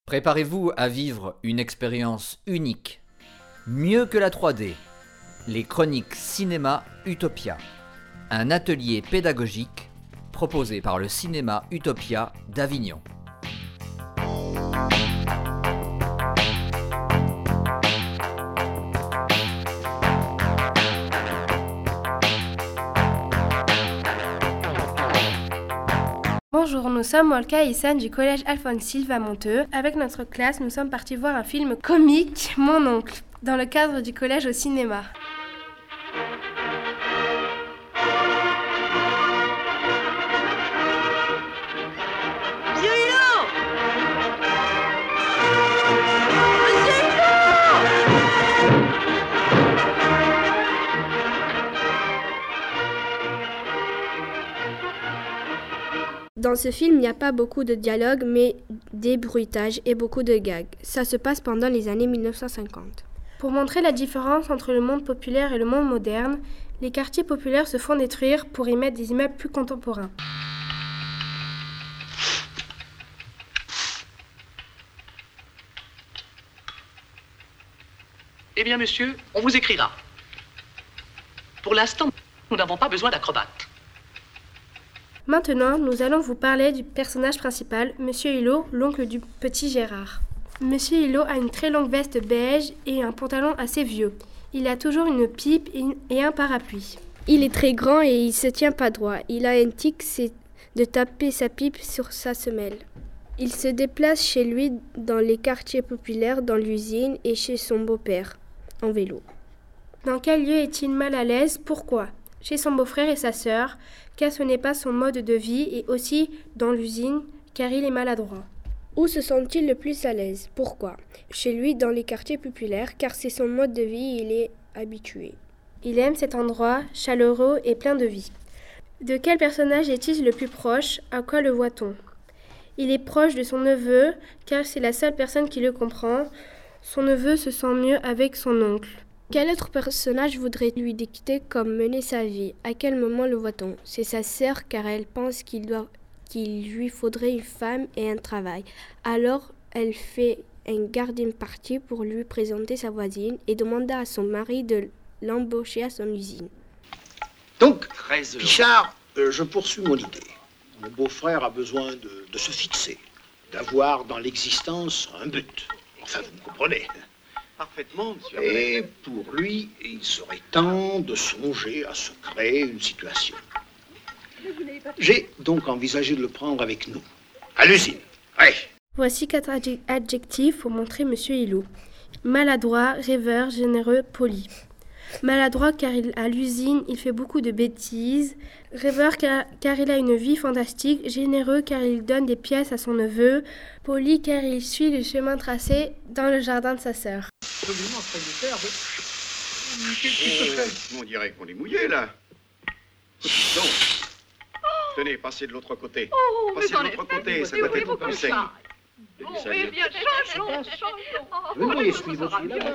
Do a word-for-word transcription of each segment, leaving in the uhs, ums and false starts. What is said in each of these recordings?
Préparez-vous à vivre une expérience unique, mieux que la trois D, les chroniques cinéma Utopia, un atelier pédagogique proposé par le cinéma Utopia d'Avignon. Bonjour, nous sommes Olka et Issane du collège Alphonse Silva Monteux. Avec notre classe, nous sommes partis voir un film comique, Mon oncle, dans le cadre du collège au cinéma. Dans ce film, il n'y a pas beaucoup de dialogue, mais des bruitages et beaucoup de gags. Ça se passe pendant les années mille neuf cent cinquante. Pour montrer la différence entre le monde populaire et le monde moderne, les quartiers populaires se font détruire pour y mettre des immeubles plus contemporains. Eh bien, monsieur, on vous écrira. Pour l'instant, nous n'avons pas besoin d'acrobates. Maintenant, nous allons vous parler du personnage principal, Monsieur Hulot, l'oncle du petit Gérard. Monsieur Hulot a une très longue veste beige et un pantalon assez vieux. Il a toujours une pipe et un parapluie. Il est très grand et il se tient pas droit. Il a un tic, c'est de taper sa pipe sur sa semelle. Il se déplace chez lui dans les quartiers populaires, dans l'usine et chez son beau-père, en vélo. Dans quel lieu est-il mal à l'aise? Pourquoi? Chez son beau-frère et sa sœur, car ce n'est pas son mode de vie, et aussi dans l'usine, car il est maladroit. Où se sent-il le plus à l'aise? Pourquoi? Chez lui, dans les quartiers populaires, car c'est son mode de vie, il est habitué. Il aime cet endroit, chaleureux et plein de vie. De quel personnage est-il le plus proche? À quoi le voit-on? Il est proche de son neveu, car c'est la seule personne qui le comprend. Son neveu se sent mieux avec son oncle. Quel autre personnage voudrait lui dicter comme mener sa vie? À quel moment le voit-on? C'est sa sœur, car elle pense qu'il doit, qu'il lui faudrait une femme et un travail. Alors, elle fait un garden party pour lui présenter sa voisine et demanda à son mari de l'embaucher à son usine. Donc, Pichard, euh, je poursuis mon idée. Mon beau-frère a besoin de, de se fixer, d'avoir dans l'existence un but. Enfin, vous me comprenez. Parfaitement, monsieur. Et pour lui, il serait temps de songer à se créer une situation. J'ai donc envisagé de le prendre avec nous, à l'usine. Ouais. Voici quatre adjectifs pour montrer Monsieur Hulot. Maladroit, rêveur, généreux, poli. Maladroit car il, à l'usine, il fait beaucoup de bêtises. Rêveur car, car il a une vie fantastique. Généreux car il donne des pièces à son neveu. Poli car il suit le chemin tracé dans le jardin de sa sœur. On dirait qu'on est mouillé, là. Donc, tenez, passez de l'autre côté. Oh, passez de l'autre côté, ça doit être plus sec. Oh, eh bien, changeons, changeons. Venez, suivez là-bas.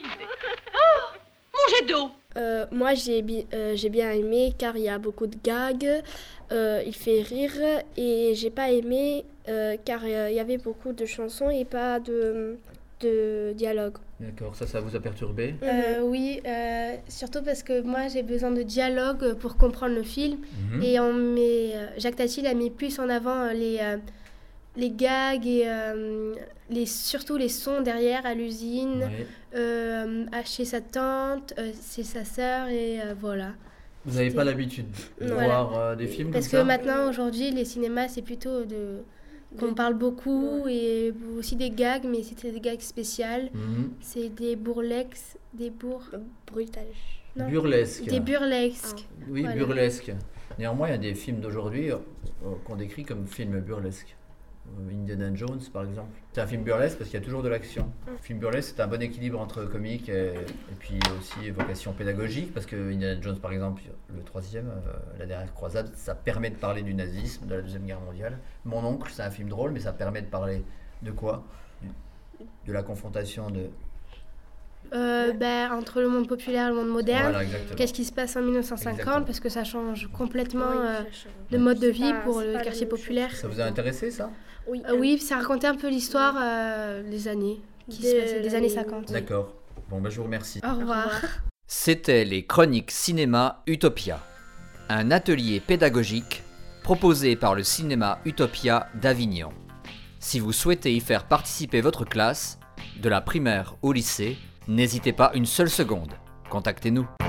Mon jet d'eau. Euh, moi, j'ai, bi- euh, j'ai bien aimé car il y a beaucoup de gags, euh, il fait rire et j'ai pas aimé euh, car euh, il y avait beaucoup de chansons et pas de, de dialogue. D'accord, ça, ça vous a perturbé? Euh, oui, euh, surtout parce que moi j'ai besoin de dialogue pour comprendre le film. Mhm. Et on met, euh, Jacques Tati a mis plus en avant les, euh, les gags et euh, les, surtout les sons derrière à l'usine, Ouais. euh, à- chez sa tante, euh, c'est sa sœur et euh, voilà. Vous n'avez C'était- pas l'habitude de Voilà. voir euh, des films Parce que comme ça? maintenant aujourd'hui les cinémas c'est plutôt de qu'on parle beaucoup et aussi des gags, mais c'était des gags spéciaux. Mhm. C'est des bourlesques, des bourg... Bruitage. non, Burlesque. Des burlesques. Oui, Voilà. burlesque. Néanmoins, il y a des films d'aujourd'hui euh, qu'on décrit comme films burlesques. Euh, Indiana Jones, par exemple. C'est un film burlesque parce qu'il y a toujours de l'action. Le film burlesque, c'est un bon équilibre entre comique et, et puis aussi vocation pédagogique, parce que Indiana Jones, par exemple, le troisième, euh, La dernière croisade, ça permet de parler du nazisme, de la Deuxième Guerre mondiale. Mon oncle, c'est un film drôle, mais ça permet de parler de quoi? De la confrontation de Euh, ben, entre le monde populaire et le monde moderne, Voilà, exactement. qu'est-ce qui se passe en mille neuf cent cinquante, Exactement. parce que ça change complètement Oui, euh, ça change. de mode de C'est vie pas- pour c'est le pas la quartier même chose. populaire. Ça vous a intéressé ça? Oui, Euh, oui, ça racontait un peu l'histoire euh, des années qui se De passaient, des années l'année- cinquante. D'accord. Bon, ben je vous remercie. Au revoir. C'était les Chroniques Cinéma Utopia, un atelier pédagogique proposé par le cinéma Utopia d'Avignon. Si vous souhaitez y faire participer votre classe, de la primaire au lycée, n'hésitez pas une seule seconde. Contactez-nous.